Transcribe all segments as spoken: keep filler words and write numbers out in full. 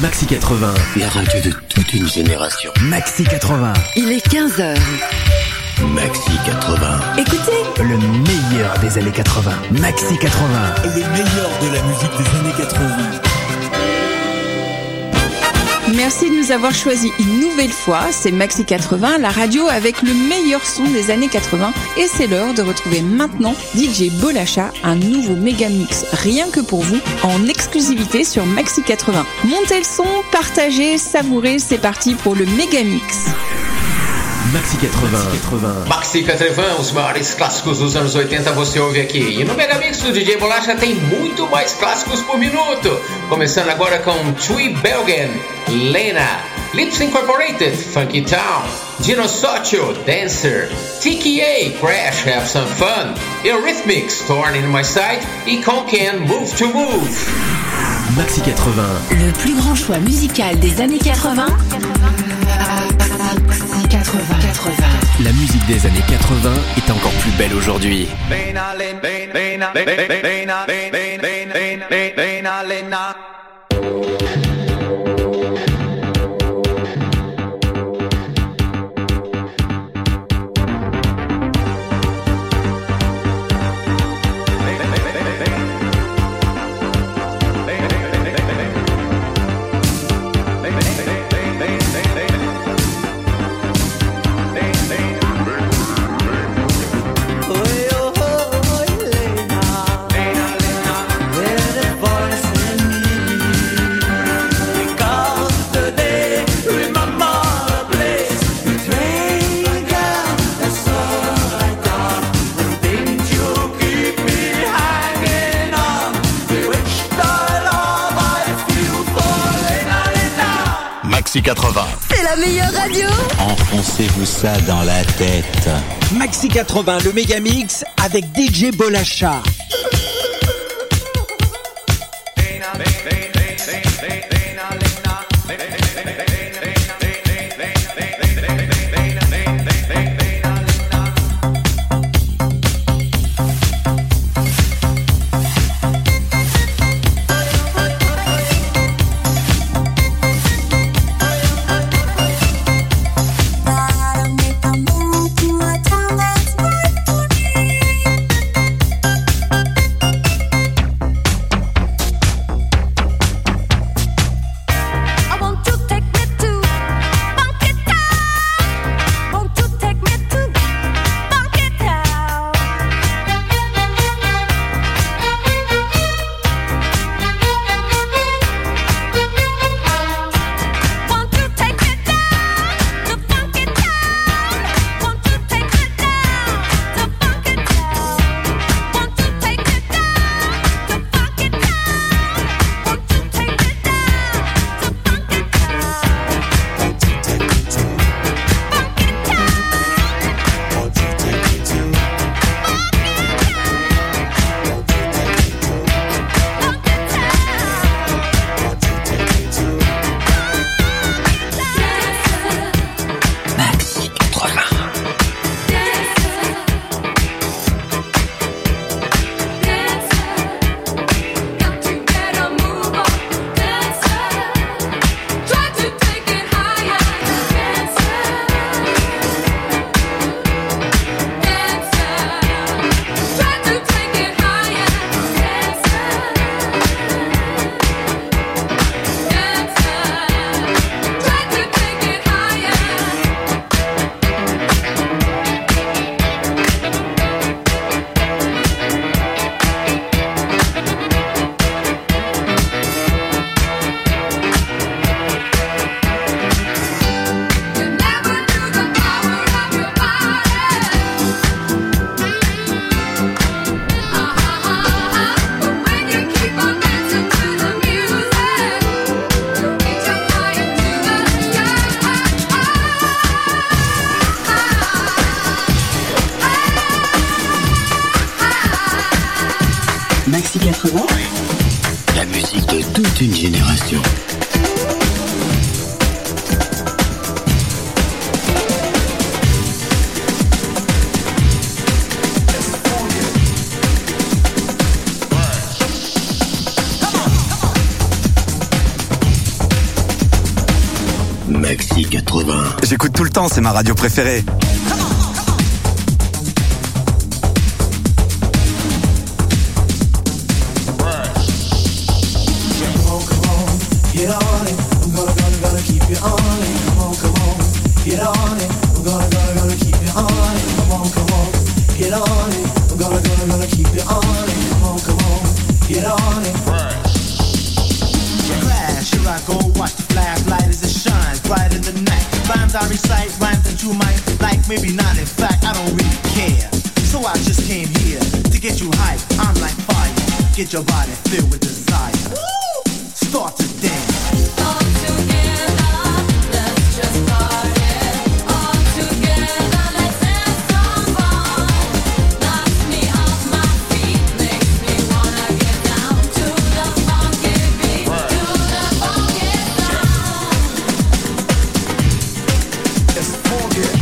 Maxi quatre-vingts. La radio de toute une génération. Maxi quatre-vingts. Il est quinze heures. Maxi quatre-vingts. Écoutez, le meilleur des années quatre-vingts. Maxi quatre-vingts. Le meilleur de la musique des années quatre-vingts. Merci de nous avoir choisis une nouvelle fois. C'est Maxi quatre-vingts, la radio avec le meilleur son des années quatre-vingts. Et c'est l'heure de retrouver maintenant D J Bolacha, un nouveau méga mix rien que pour vous, en exclusivité sur Maxi quatre-vingts. Montez le son, partagez, savourez, c'est parti pour le méga mix. Maxi quatre-vingts. Maxi quatre-vingts, os maiores clássicos dos anos oitenta você ouve aqui. E no Megamix do D J Bolacha tem muito mais clássicos por minuto. Começando agora com Tui Belgen, Lena, Lips Incorporated, Funky Town, Dino Socio, Dancer, T K A, Crash, Have Some Fun, Eurythmics, Torn in My Side et Konkan, Move to Move. Maxi quatre-vingts. Le plus grand choix musical des années quatre-vingts. quatre-vingts. quatre-vingts. La musique des années quatre-vingts est encore plus belle aujourd'hui. Maxi quatre-vingts. C'est la meilleure radio. Enfoncez-vous ça dans la tête. Maxi quatre-vingts, le méga mix avec D J Bolacha. Maxi quatre-vingts. La musique de toute une génération. Maxi quatre-vingts. J'écoute tout le temps, c'est ma radio préférée. I recite rhymes that you might like, maybe not. In fact, I don't really care. So I just came here to get you hype. I'm like fire. Get your body filled with desire. Woo! Start to dance. All together, let's just party. All together, let's have some fun. Knocks me off my feet, makes me wanna get down to the funky beat, to the funky sound. It's funky.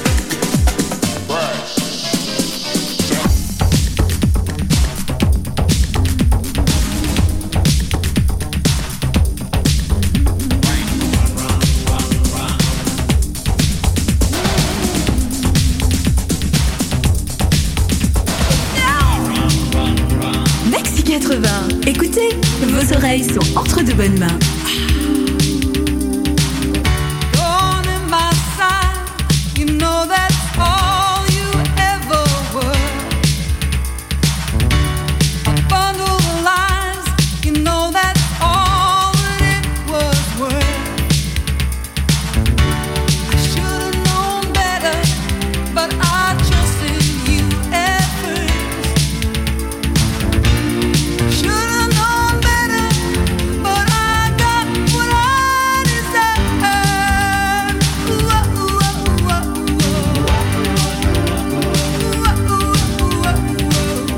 Maxi quatre-vingts. Écoutez, vos oreilles sont entre de bonnes mains. Thorn in my side, you know that's all you ever were. A bundle of lies, you know that's all that it was worth. I should've known better, but I trusted you at first. Should've known better, but I got what I deserve. Ooh, ooh, ooh, ooh, ooh. Ooh, ooh, ooh, ooh.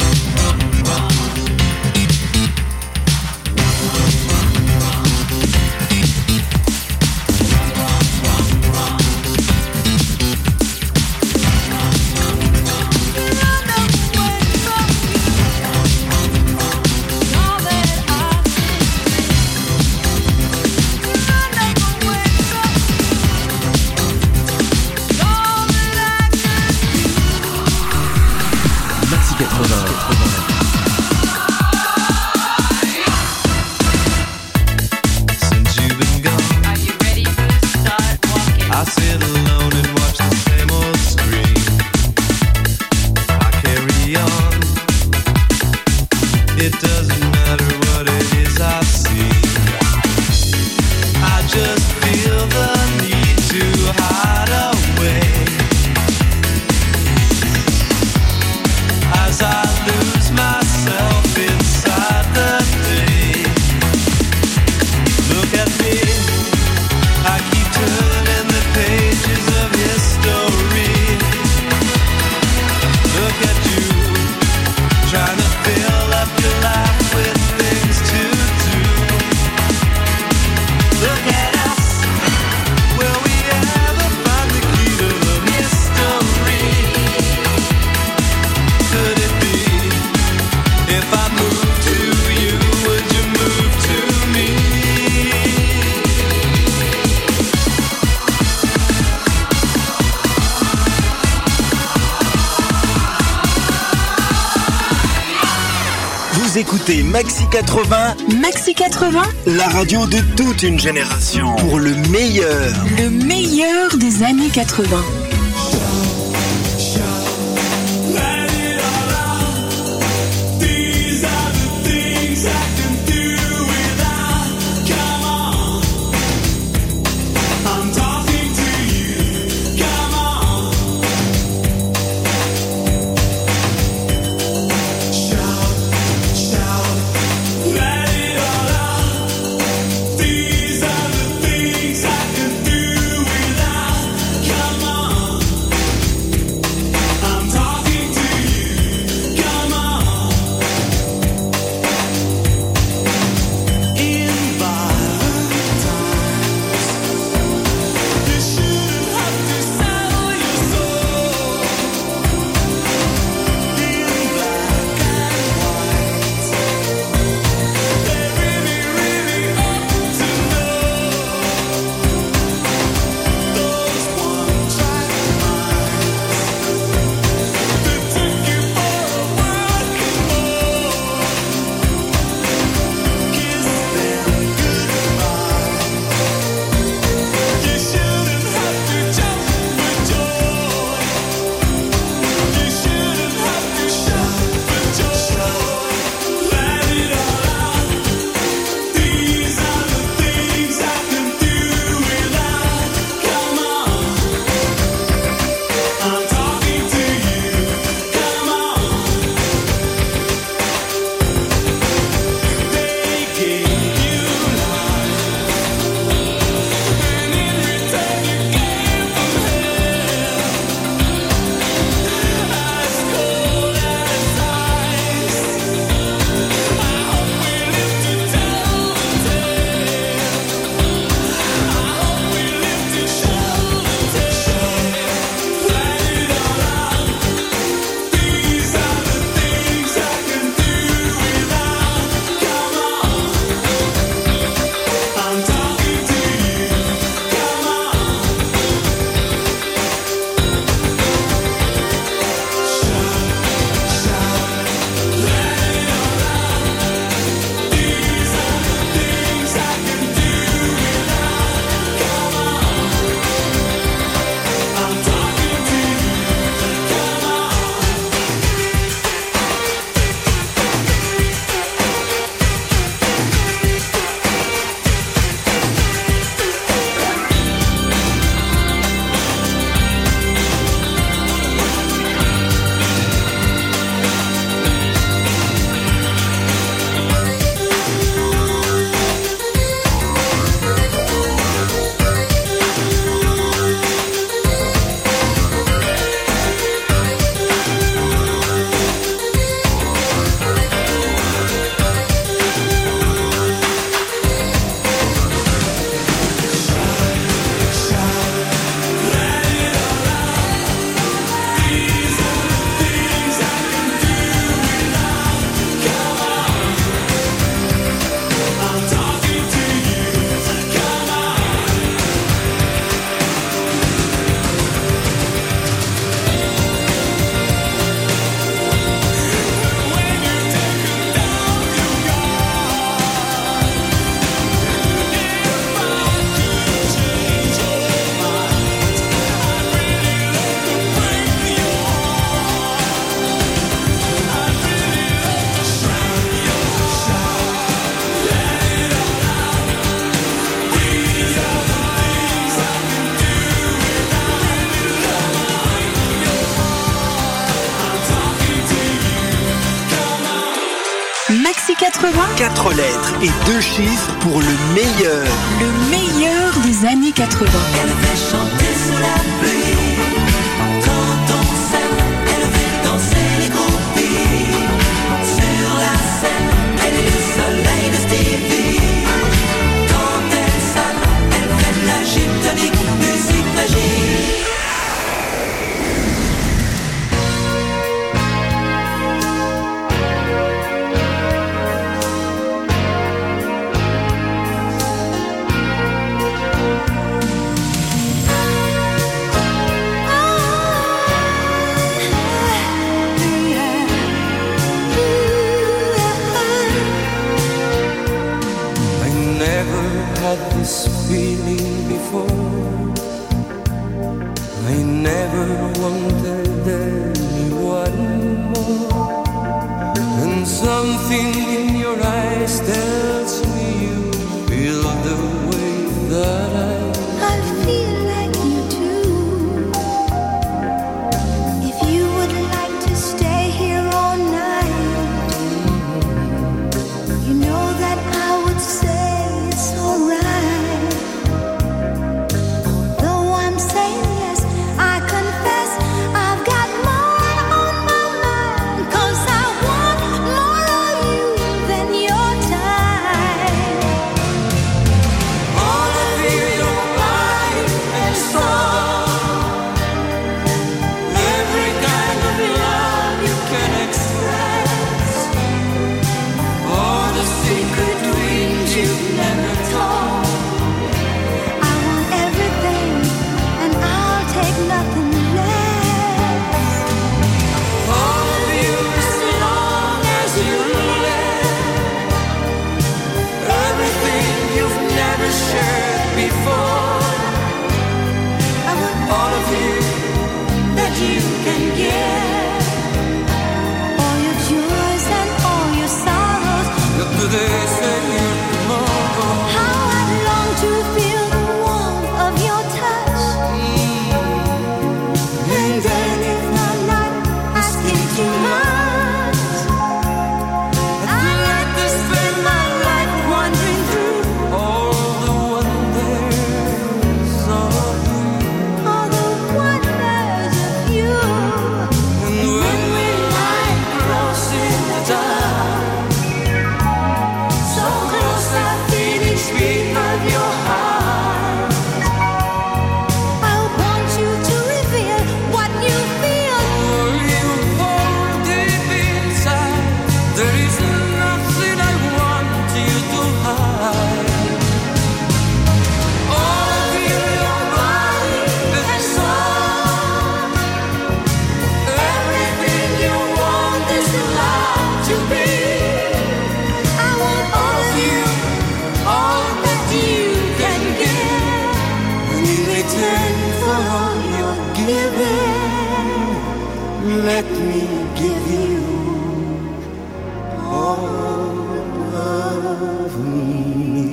Maxi quatre-vingts. Since you've been gone, are you ready to start walking? I sit alone and watch the same old screen. I carry on. It doesn't matter what it is I see. I just feel the need to hide away as I lose myself inside the day. Look at me, I keep turning the pages of history. Look at you, trying to fill up your life with things to do. Look at us, will we ever find the key to the mystery? Could it be, if I move to you, would you move to me? Vous écoutez Maxi quatre-vingts, Maxi quatre-vingts, la radio de toute une génération. Pour le meilleur. le meilleur des années quatre-vingts. These are the things I can do without. Come on. quatre-vingts. Quatre lettres et deux chiffres pour le meilleur. Le meilleur des années quatre-vingts. Elle fait chanter sous la pluie. Quand on s'aime, elle fait danser les groupies. Sur la scène, elle est le soleil de Stevie. Quand elle sonne, elle fait de la gym tonique, musique magique. This feeling before, I never wanted anyone more, and something in your eyes tells me you feel the way that I I feel like you do. If you would like to stay here all night, you know that I would say it's alright. Let me give you all of me.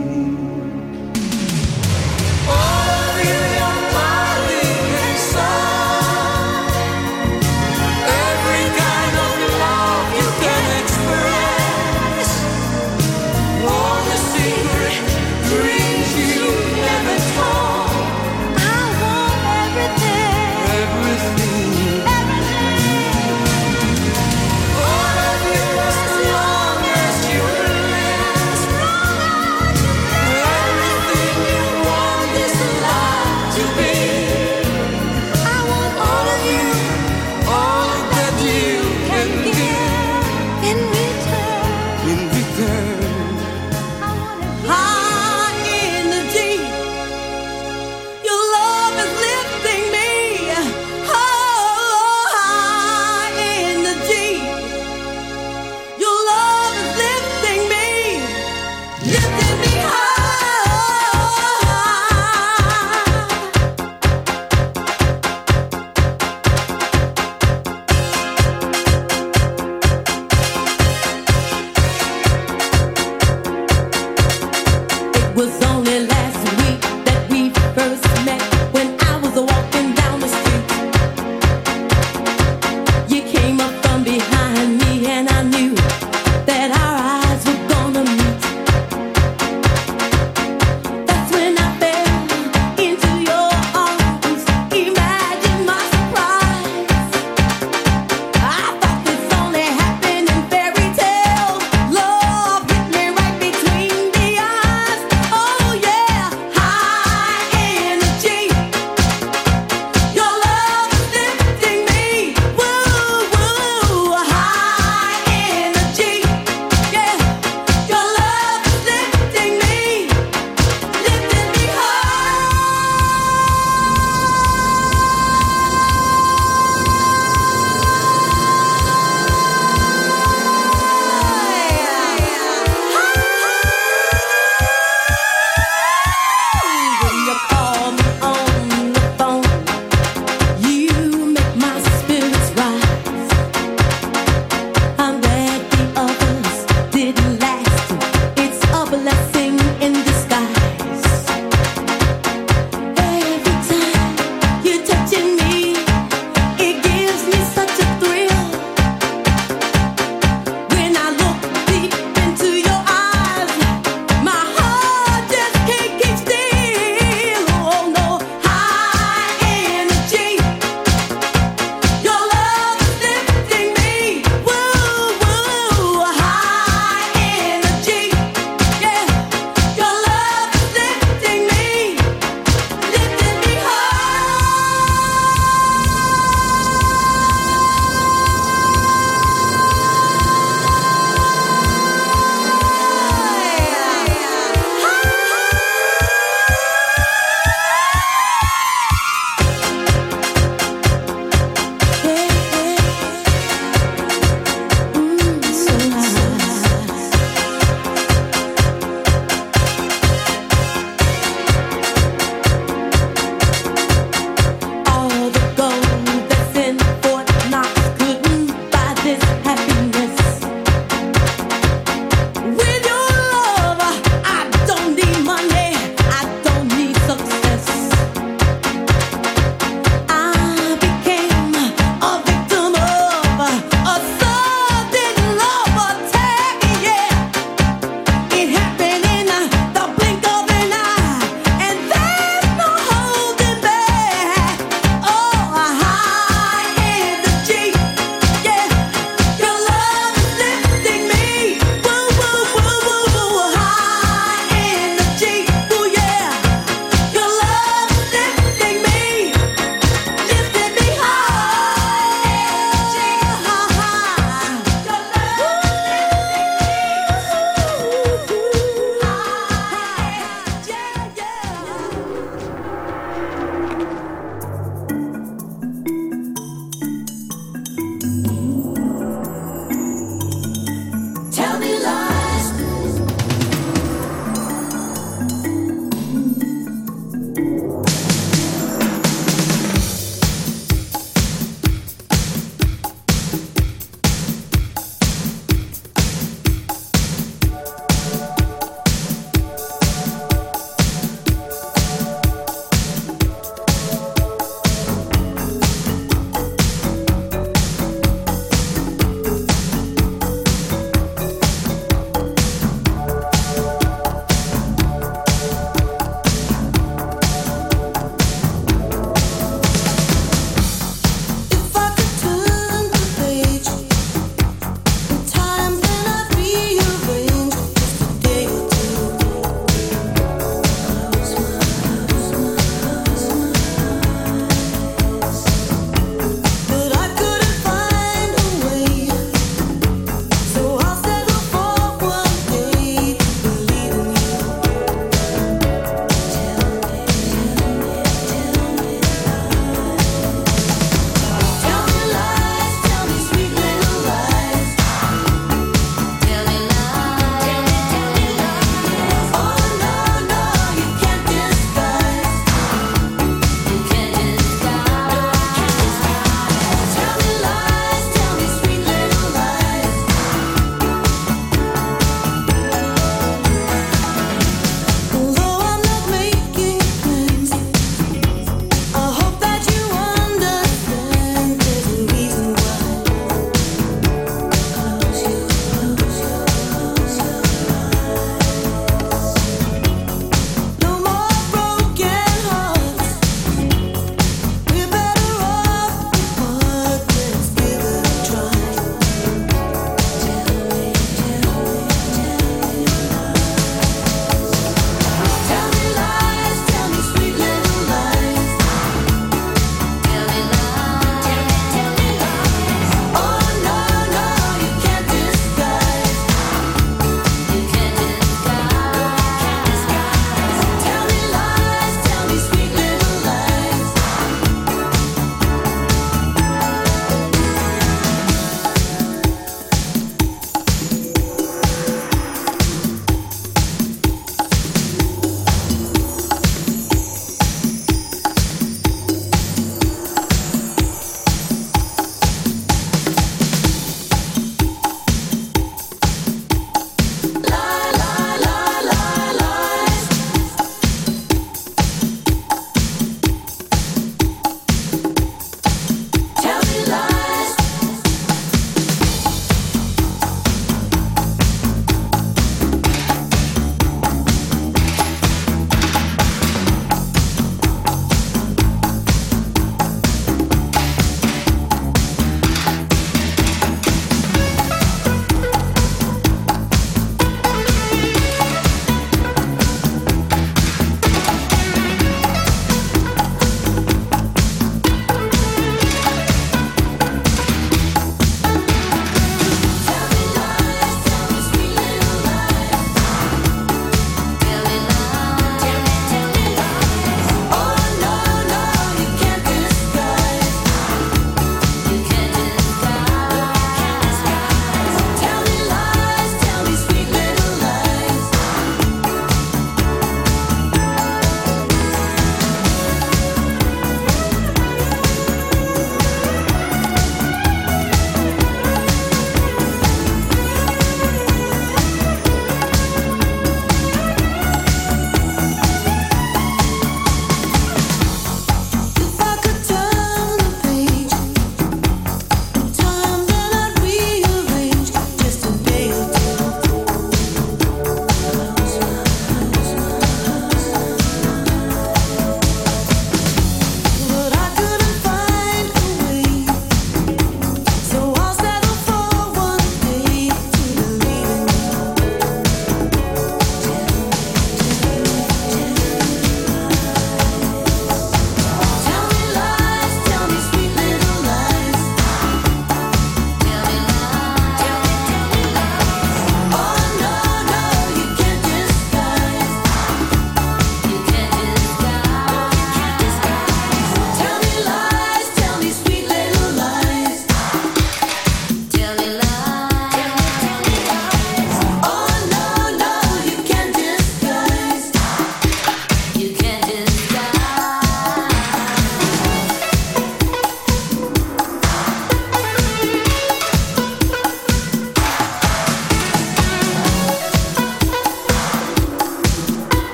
All of you, your body and soul. Every kind of love you can express. All the secret dreams you never told. I want everything. Everything. That our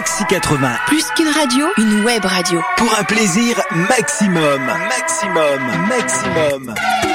Maxi quatre-vingts. Plus qu'une radio, une web radio. Pour un plaisir maximum. Maximum. Maximum.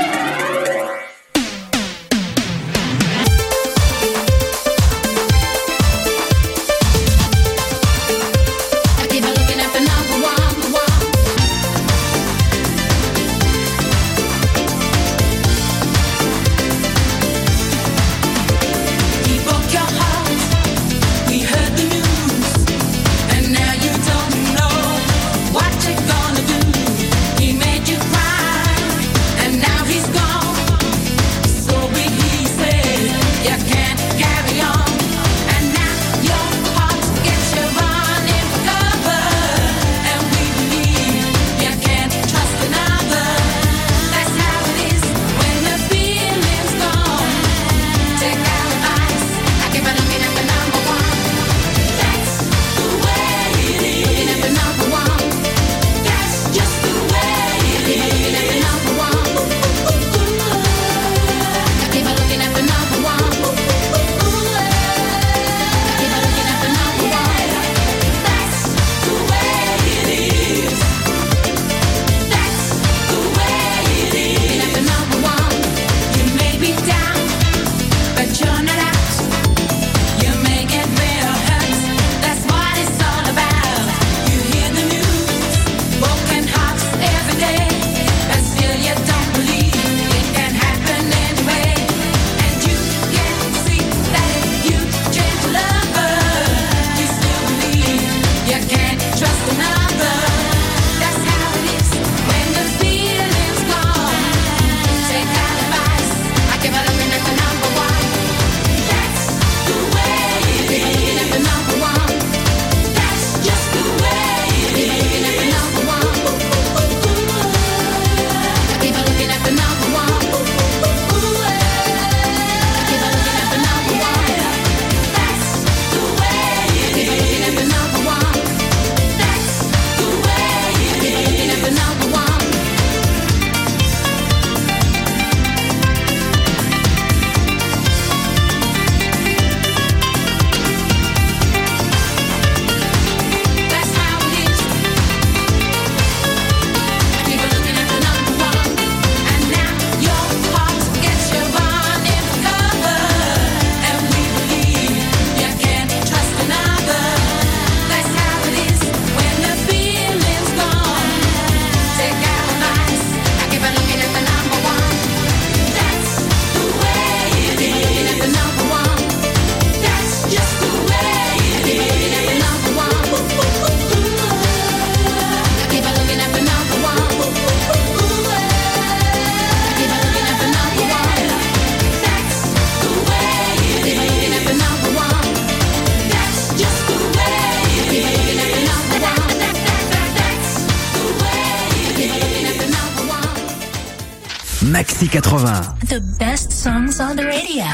Maxi quatre-vingts. The best songs on the radio.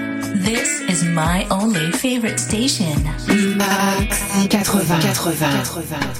This is my only favorite station. Maxi quatre-vingts. quatre-vingts. quatre-vingts.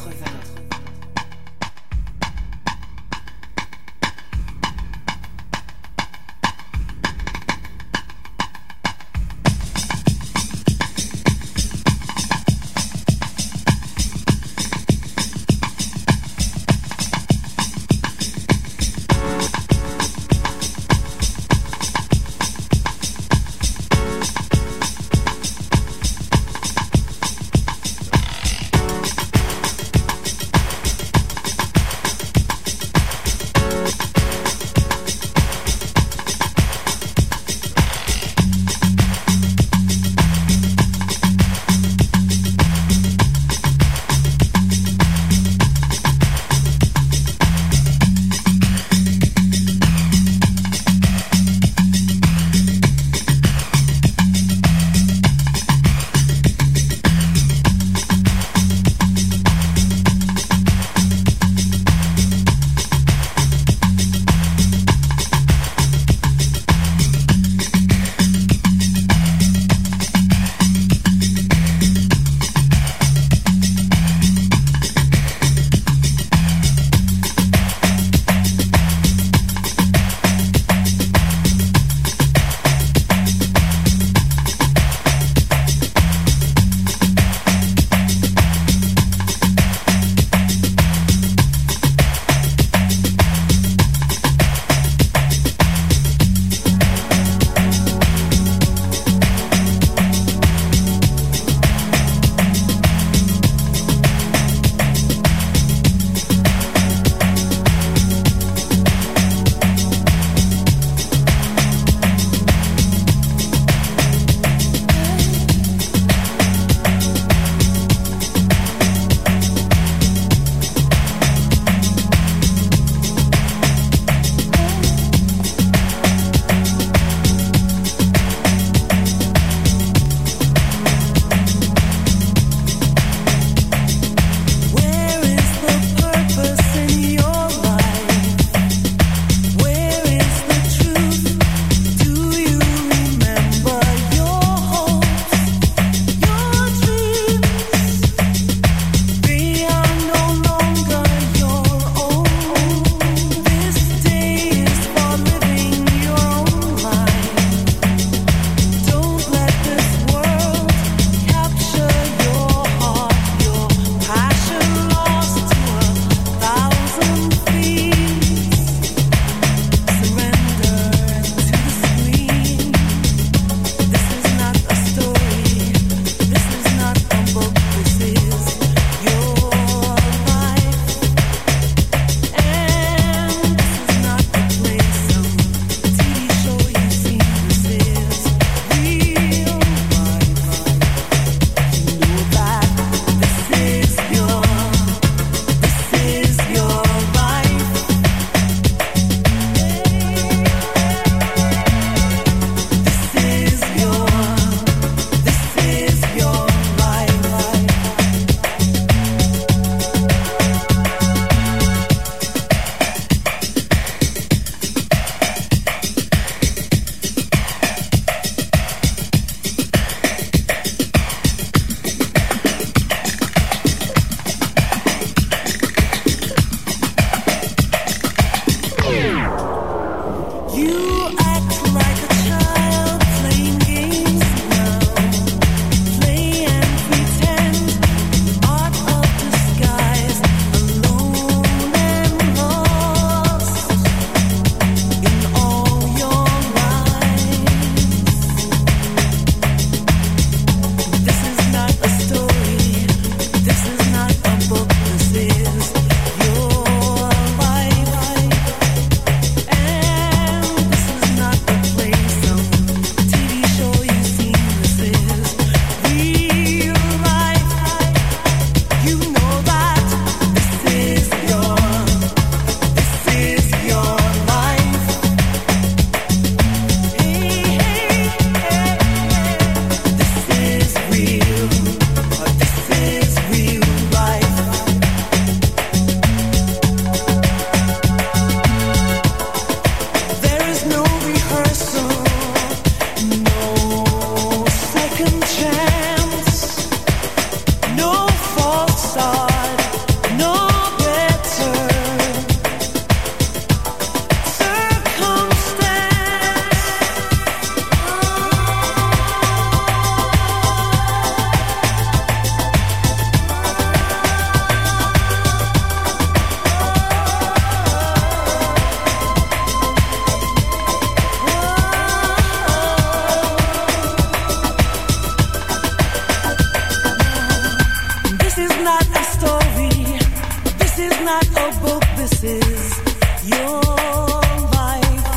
not a book, this is your life.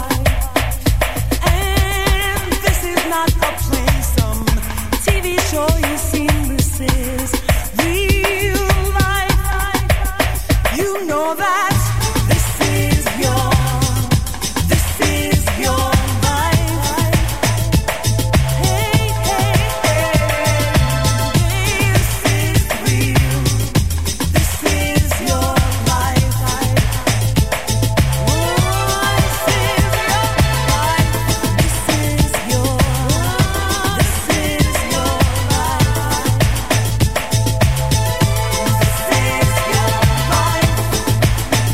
And this is not a play, some T V show you've seen, this is real life. You know that this is your, this is your life. Hey, hey, hey, this is real. This is your life. Oh, this is your life. This is your, this is your life. This is your life.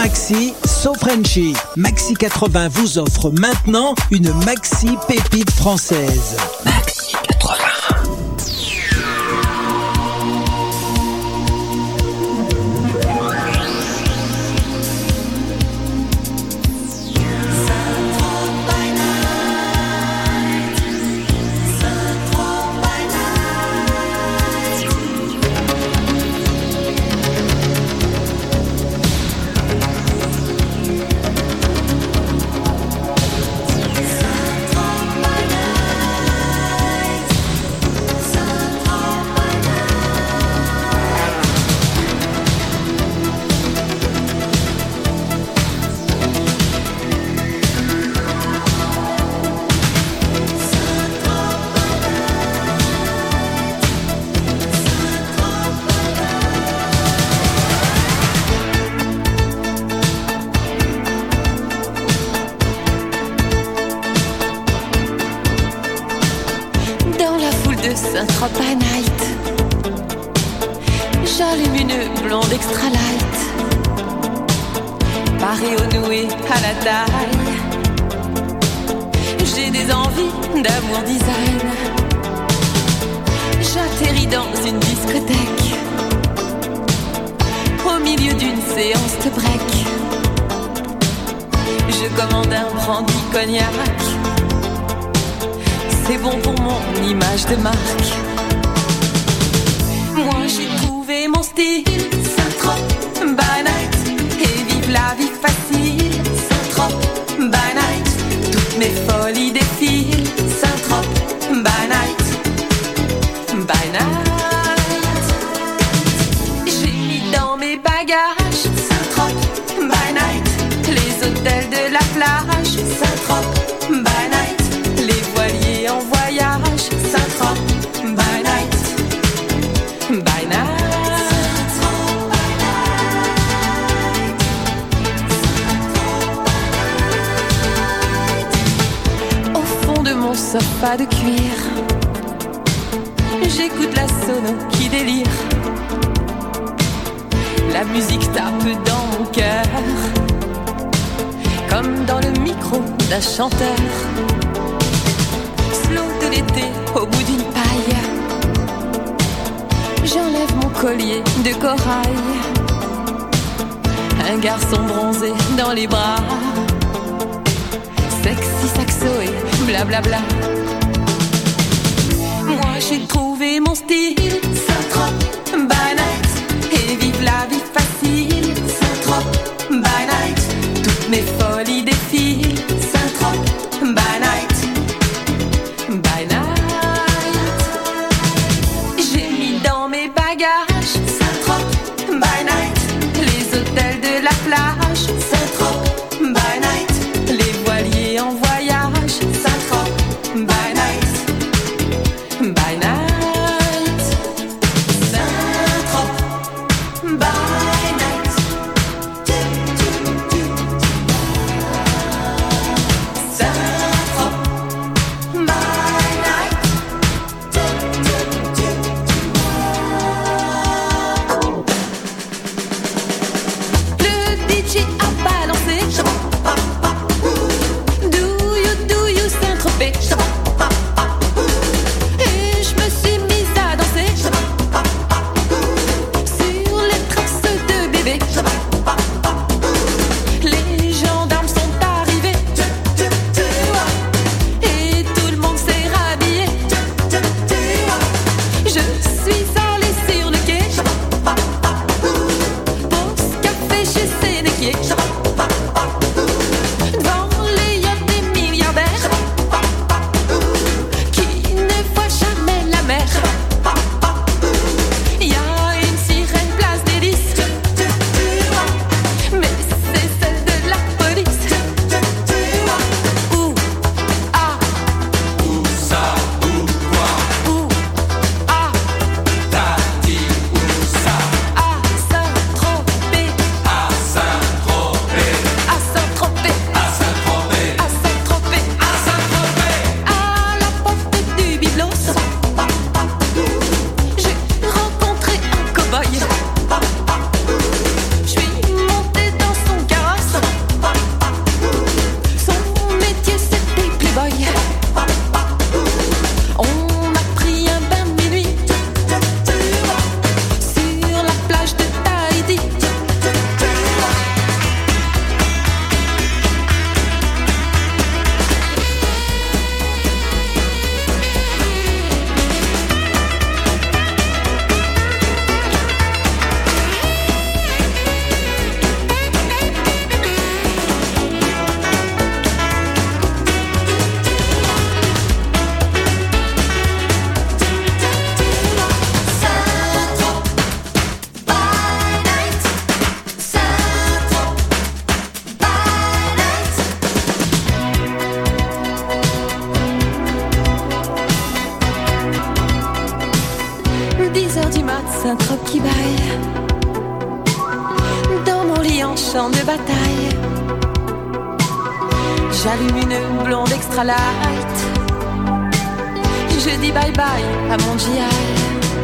maxi, So Frenchy. Maxi quatre-vingts vous offre maintenant une maxi pépite française. Maxi quatre-vingts. Saint-Tropez Night. J'allume une blonde extra light, parée au noué à la taille. J'ai des envies d'amour design. J'atterris dans une discothèque, au milieu d'une séance de break. Je commande un brandy cognac. C'est bon pour mon image de marque. Moi j'ai trouvé mon style, Saint-Tropez by night. Et vive la vie facile, Saint-Tropez by night. Toutes mes folies défilent, Saint-Tropez by night. By night. J'ai mis dans mes bagages, Saint-Tropez by night. Les hôtels de la plage, Saint-Tropez by night. Les voiliers en voyage, Saint-Tropez by night. By night. Au fond de mon sofa de cuir, j'écoute la sono qui délire. La musique tape dans mon cœur, comme dans le micro d'un chanteur. Slow de l'été au bout d'une paille, j'enlève mon collier de corail. Un garçon bronzé dans les bras, sexy saxo et blablabla. Moi j'ai trouvé mon style, Saint-Tropez by night. Et vive la vie facile, Saint-Tropez by night. Toutes mes folies défilent, Saint-Tropez by night. By night. J'ai mis dans mes bagages, Saint-Tropez by night. Les hôtels de la plage, Saint-Tropez by night. Les voiliers en voyage, Saint-Tropez by night. By night. Saint-Tropez by night. Saint-Tropez by night. boîte Saint-Trope qui baille. Dans mon lit en champ de bataille, j'allume une blonde extra light. Je dis bye bye à mon G I.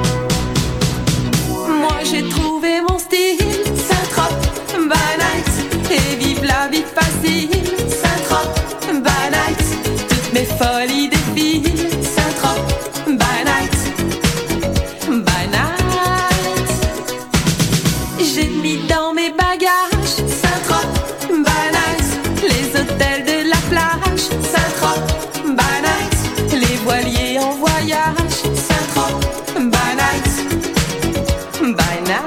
Moi j'ai trouvé mon style, Saint-Trope by night. Et vive la vie facile, Saint-Trope by night. Toutes mes folies défilent, Saint-Trope by night. By night. J'ai mis dans mes bagages Saint-Trope by night. Les hôtels de la plage Saint-Trope by night. Les voiliers en voyage Saint-Trope by night. By night.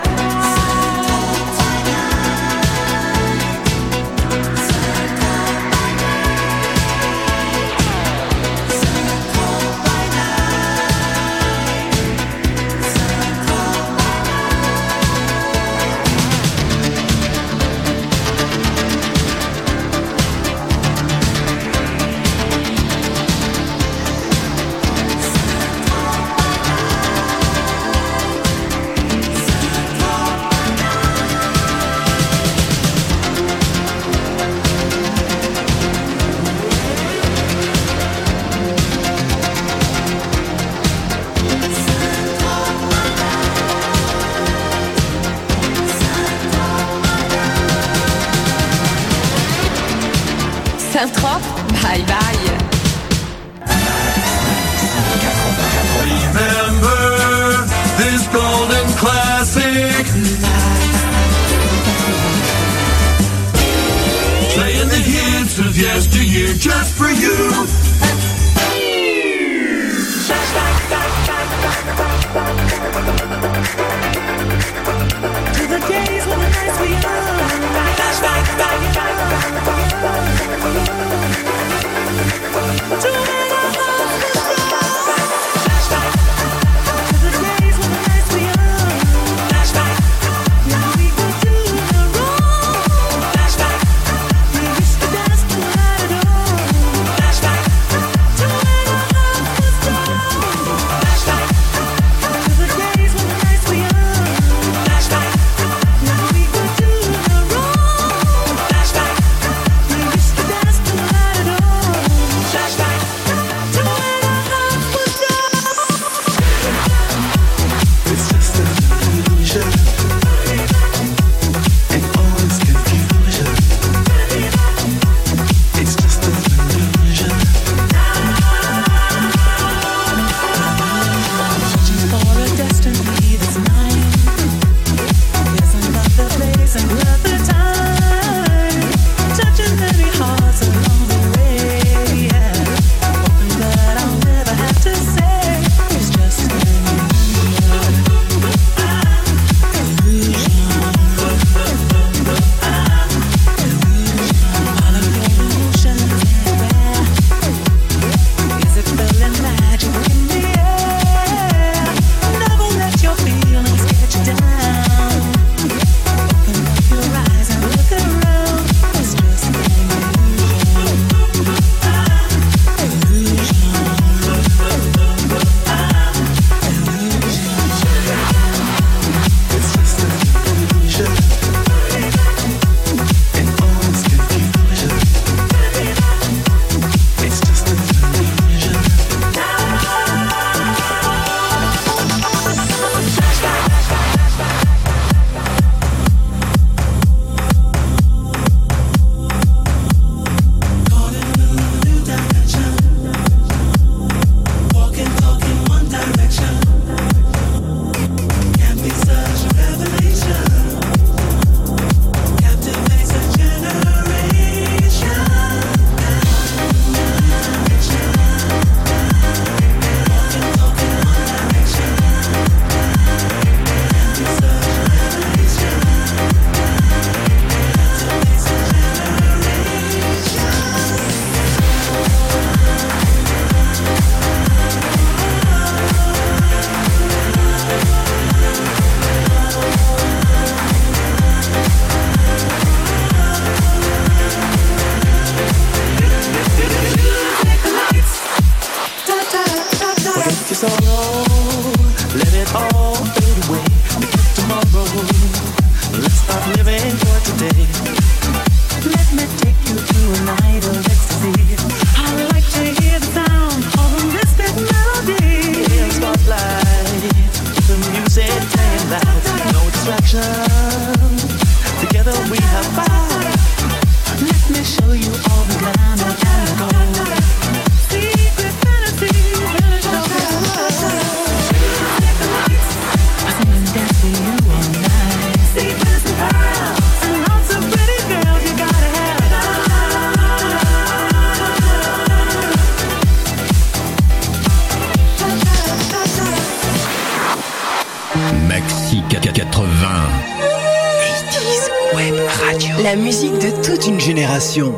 Saint-Trope, bye bye. Remember this golden classic. Playing the hits of yesteryear just for you. To the days when the nights were young. Flashback, back, back, back, back. To when our hearts were strong. Flashback. To the days when the nights were young. Flashback. Now we go to the wrong. Flashback. We used to dance the night at all. Flashback. To when our hearts were strong. Flashback. To the days when the nights were young. Flashback. Now we go to the wrong. Flashback. We used to dance the night at all. Flashback. To when our hearts were strong. It's just an illusion, and all is confusion. It's just an illusion. Searching for a destiny that's mine. There's another place, another time. Touching many hearts along the way. Yeah. Hoping that I'll never have to say it's just an illusion. All of your emotions everywhere. Is it feeling magic in the air? Never let your way to get tomorrow. Let's start living for today. Let me take you to a night of ecstasy. I like to hear the sound of a mystic melody. In spotlight, the music playing loud, no distraction. Together we have fun. Let me show you all the glamour and the gold. Secret fantasy, finish the Take the lights, I sing and dance for you all night. Secrets and pearls, and lots of pretty girls you gotta have. Maxi quatre-vingts. eighties Web Radio. La musique de toute une génération.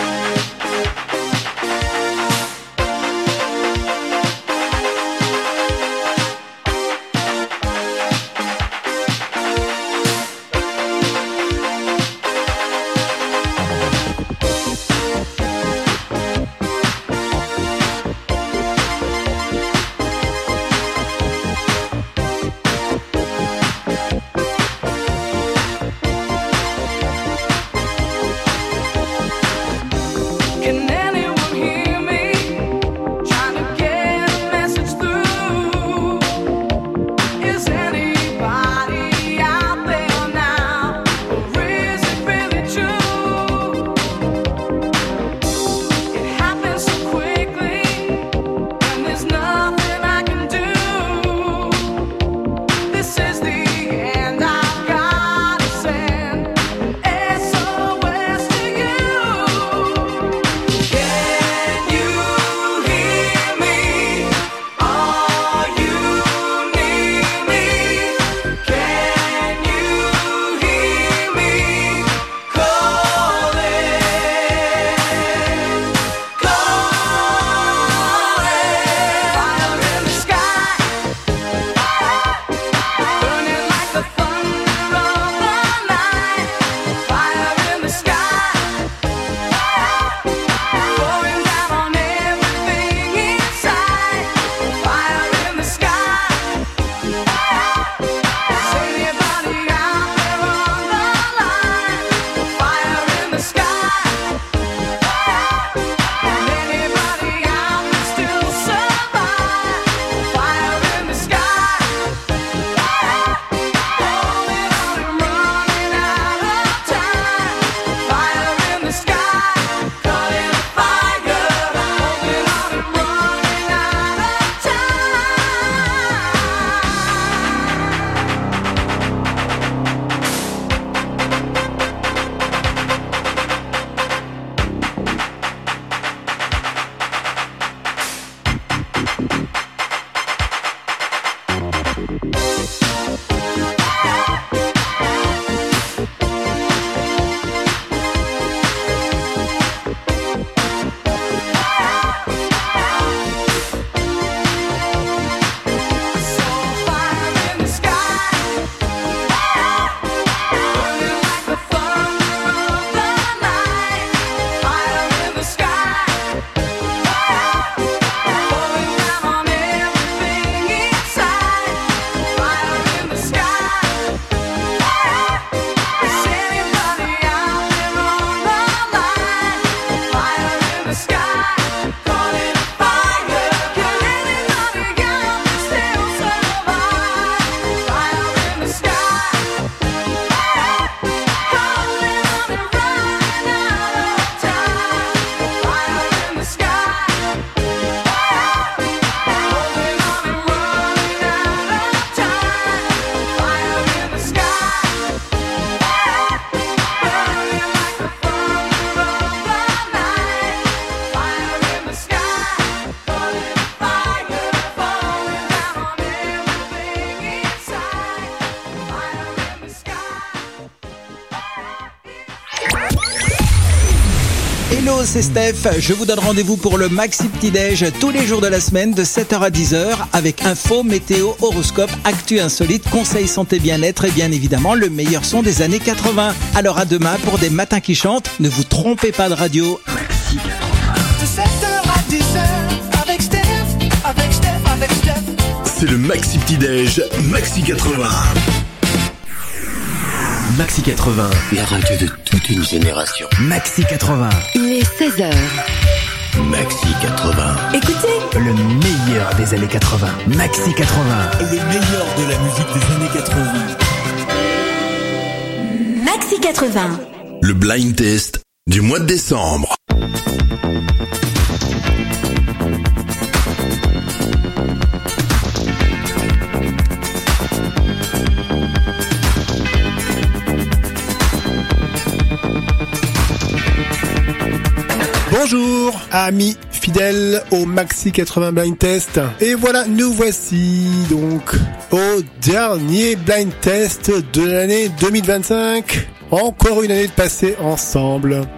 Thank Hello, c'est Steph. Je vous donne rendez-vous pour le Maxi Petit Déj tous les jours de la semaine de sept heures à dix heures avec info, météo, horoscope, actu insolite, conseils santé bien-être et bien évidemment le meilleur son des années quatre-vingts. Alors à demain pour des matins qui chantent. Ne vous trompez pas de radio. Maxi quatre-vingts. De sept heures à dix heures avec Steph, avec Steph, avec Steph. C'est le Maxi Petit Déj, Maxi quatre-vingts. Maxi quatre-vingts, la radio de toute une génération. Maxi quatre-vingts. Il est seize heures. Maxi quatre-vingts. Écoutez, Le meilleur des années quatre-vingts. Maxi quatre-vingts. Les meilleurs de la musique des années quatre-vingts. Maxi quatre-vingts. Le blind test du mois de décembre. Bonjour, amis fidèles au Maxi quatre-vingts Blind Test. Et voilà, nous voici donc au dernier Blind Test de l'année deux mille vingt-cinq. Encore une année de passé ensemble.